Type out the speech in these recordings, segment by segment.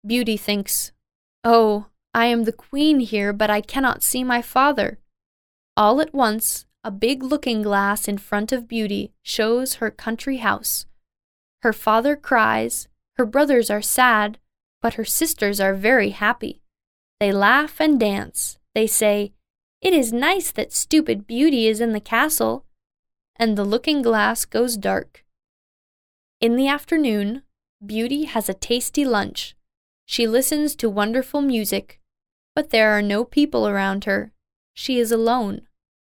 Beauty thinks, "Oh, I am the queen here, but I cannot see my father." All at once, a big looking-glass in front of Beauty shows her country house. Her father cries, her brothers are sad, but her sisters are very happy. They laugh and dance. They say, "It is nice that stupid Beauty is in the castle." And the looking-glass goes dark. In the afternoon, Beauty has a tasty lunch. She listens to wonderful music, but there are no people around her. She is alone.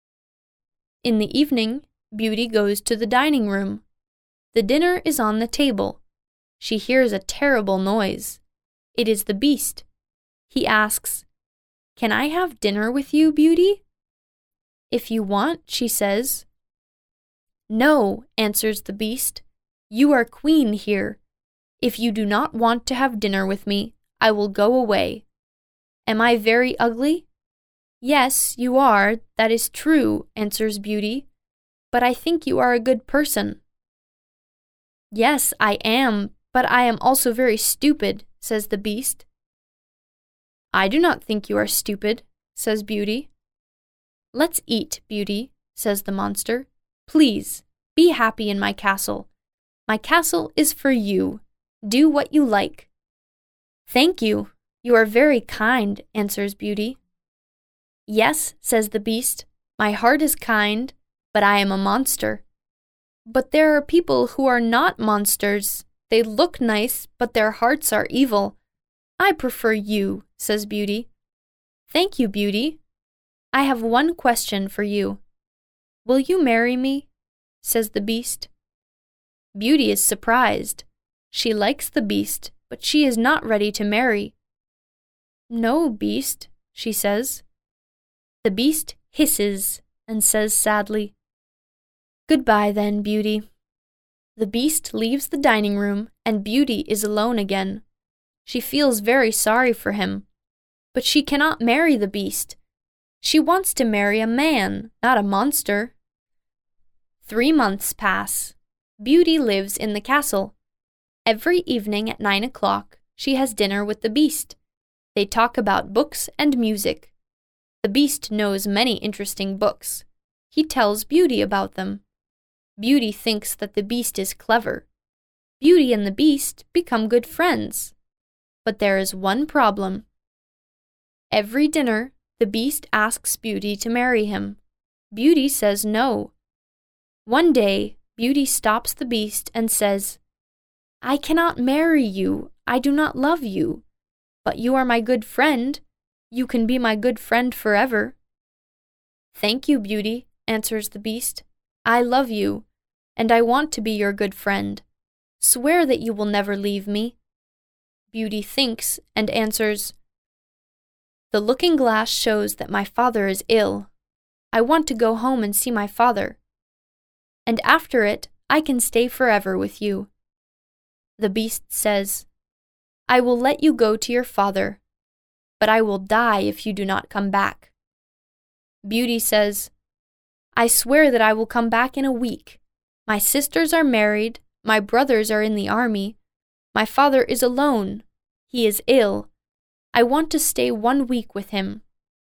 In the evening, Beauty goes to the dining room. The dinner is on the table. She hears a terrible noise. It is the Beast. He asks, "Can I have dinner with you, Beauty?" "If you want," she says. "No," answers the Beast. "You are queen here. If you do not want to have dinner with me, I will go away." "Am I very ugly?" "Yes, you are, that is true," answers Beauty. "But I think you are a good person." "Yes, I am, but I am also very stupid," says the Beast. "I do not think you are stupid," says Beauty. "Let's eat, Beauty," says the monster. "Please, be happy in my castle. My castle is for you. Do what you like." "Thank you. You are very kind," answers Beauty. "Yes," says the Beast, "my heart is kind, but I am a monster." "But there are people who are not monsters. They look nice, but their hearts are evil. I prefer you," says Beauty. "Thank you, Beauty. I have one question for you. Will you marry me?" says the Beast. Beauty is surprised. She likes the Beast, but she is not ready to marry. "No, Beast," she says. The Beast hisses and says sadly, "Goodbye then, Beauty." The Beast leaves the dining room, and Beauty is alone again. She feels very sorry for him, but she cannot marry the Beast. She wants to marry a man, not a monster. 3 months pass. Beauty lives in the castle. Every evening at 9 o'clock, she has dinner with the Beast. They talk about books and music. The Beast knows many interesting books. He tells Beauty about them. Beauty thinks that the Beast is clever. Beauty and the Beast become good friends. But there is one problem. Every dinner, the Beast asks Beauty to marry him. Beauty says no. One day, Beauty stops the Beast and says, "I cannot marry you. I do not love you. But you are my good friend. You can be my good friend forever." "Thank you, Beauty," answers the Beast. "I love you, and I want to be your good friend. Swear that you will never leave me." Beauty thinks and answers, "The looking-glass shows that my father is ill. I want to go home and see my father. And after it, I can stay forever with you." The Beast says, "I will let you go to your father, but I will die if you do not come back." Beauty says, "I swear that I will come back in a week. My sisters are married, my brothers are in the army, my father is alone, he is ill. I want to stay 1 week with him.